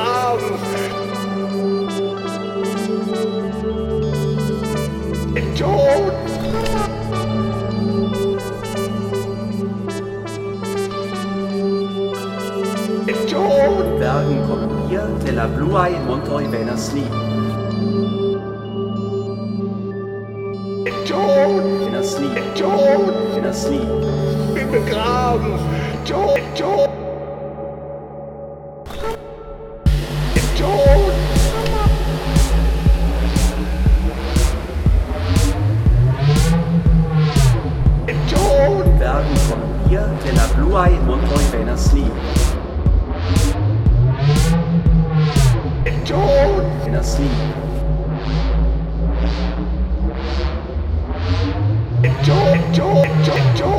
begraben. Den Tod. Den Tod. Bergen kommen hier, Tella Bluai, Montroi, Venersli. Den Tod. Venersli. Den Tod. Venersli. Bin begraben. Tod. Den Tod. Den Tod. Den Tod. Bergen kommen hier, Tella Bluai, Montroi, Venersli. Den Tod. Venersli. Den Tod. Den Tod. Den Tod.